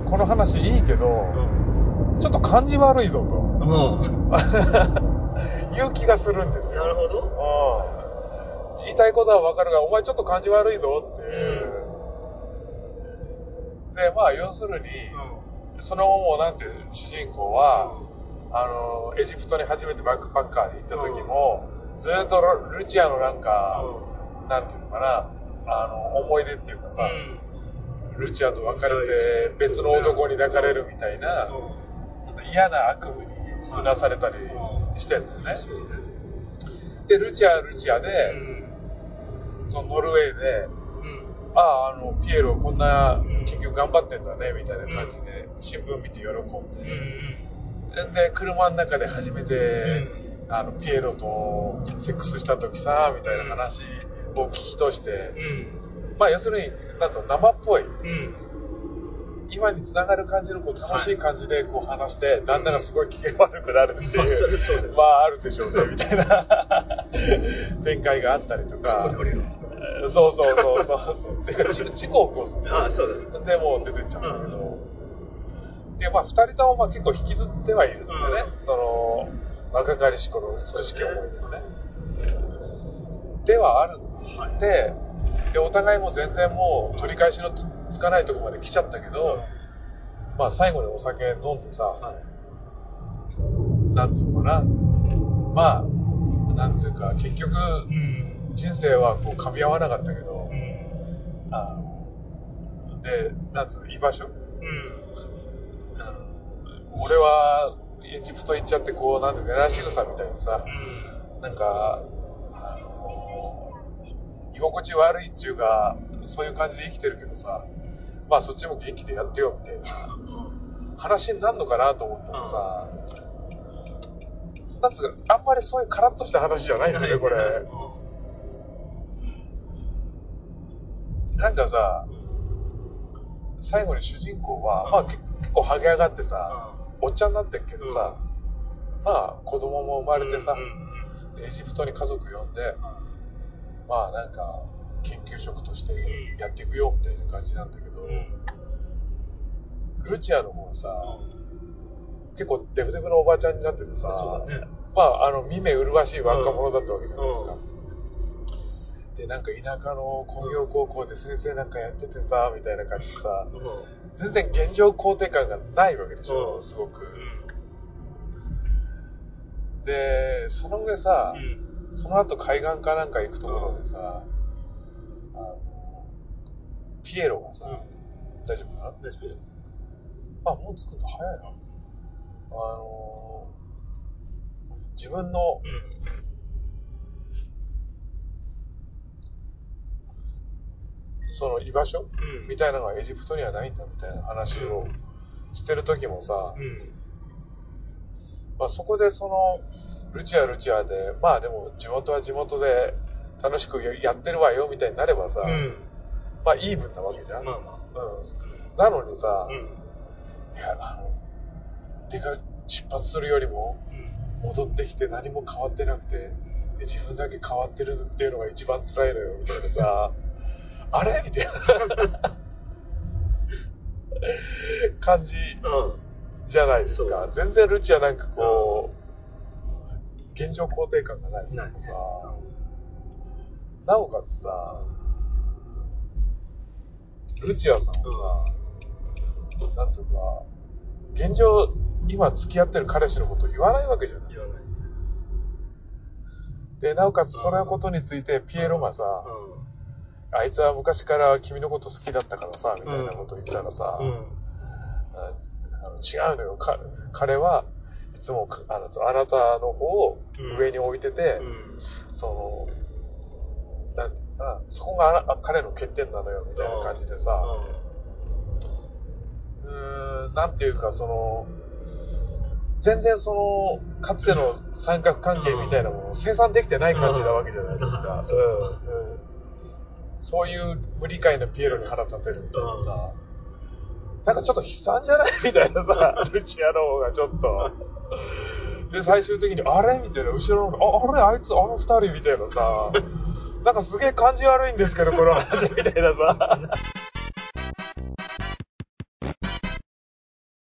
この話いいけど、ちょっと感じ悪いぞと、いう気がするんですよ。 なるほど。 言いたいことはわかるが、お前ちょっと感じ悪いぞっていう。で、まあ要するに、そのもうなんていう主人公は、エジプトに初めてバックパッカーで行った時も、ずっとルチアのなんか、なんていうのかな、思い出っていうかさ、ルチアと別れて別の男に抱かれるみたいな、嫌な悪夢にうなされたりしてんだよね。で、ルチアはルチアで、そのノルウェーで、ピエロこんな結局頑張ってんだねみたいな感じで新聞見て喜んで、で車の中で初めて、ピエロとセックスした時さみたいな話を聞き通して、まあ要するになんつうの生っぽい、今に繋がる感じのこう楽しい感じでこう話して、旦那がすごい機嫌悪くなるっていう、まああるでしょうねみたいな展開があったりとか、そうてか事故を起こす。でもう出てっちゃうんだけど、でまあ2人ともまあ結構引きずってはいるんだよね、その若かりし頃美しき思い出がね。ではあるんで、お互いも全然もう取り返しのつかないところまで来ちゃったけど、まあ最後にお酒飲んでさ、なんつうのかな、まあなんつうか結局、人生はこう噛み合わなかったけど、でなんつうの居場所、俺はエジプト行っちゃってこうなんていうからしぐさみたいにさ、なんか居心地悪いっていうかそういう感じで生きてるけどさ、まあそっちも元気でやってよみたいな話になるのかなと思ったらさ、なんつうかあんまりそういうカラッとした話じゃないんだよねこれ。なんかさ、最後に主人公は、まあ結構ハゲ上がってさ、おっちゃんになってっけどさ、まあ子供も生まれてさ、エジプトに家族呼んで、まあなんか研究職としてやっていくよみたいな感じなんだけど、ルチアの方はさ、結構デブデブのおばちゃんになっててさ、まあ見目麗しい若者だったわけじゃないですか。でなんか田舎の工業高校で先生なんかやっててさみたいな感じでさ、全然現状肯定感がないわけでしょ、すごく。でその上さ、その後海岸かなんか行くところでさ、ピエロがさ、大丈夫かな？大丈夫。もう着くんだ、早いな。自分の、その居場所、みたいなのがエジプトにはないんだみたいな話をしてる時もさ、まあ、そこでそのルチアで、まあでも地元は地元で楽しくやってるわよみたいになればさ、まあイーブンなわけじゃん。なのにさ、いや出発するよりも戻ってきて何も変わってなくて、で自分だけ変わってるっていうのが一番辛いのよみたいなさあれみたいな感じじゃないですか。全然ルチアなんかこう現状肯定感がないからさ、なおかつさ、ルチアさんはさ、なんつうか現状今付き合ってる彼氏のことを言わないわけじゃない。 言わない。 でなおかつそのことについてピエロがさ、あいつは昔から君のこと好きだったからさみたいなこと言ったらさ、違うのよ、彼はいつもあなたの方を上に置いてて、そのなんていうかな、そこが彼の欠点なのよみたいな感じでさ、なんていうかその全然そのかつての三角関係みたいなものを生産できてない感じなわけじゃないですか。そういう無理解のピエロに腹立てるみたいなさ、なんかちょっと悲惨じゃないみたいなさ、ルチアの方がちょっと。で、最終的に、あれみたいな、後ろの、あれあいつ、あの二人みたいなさ、なんかすげえ感じ悪いんですけど、この話みたいなさ。